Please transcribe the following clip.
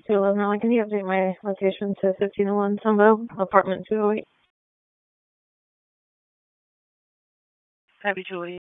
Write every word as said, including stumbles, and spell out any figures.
two eleven Allen. Can you update my location to fifteen oh one Sunbow, apartment two oh eight? Happy Julie.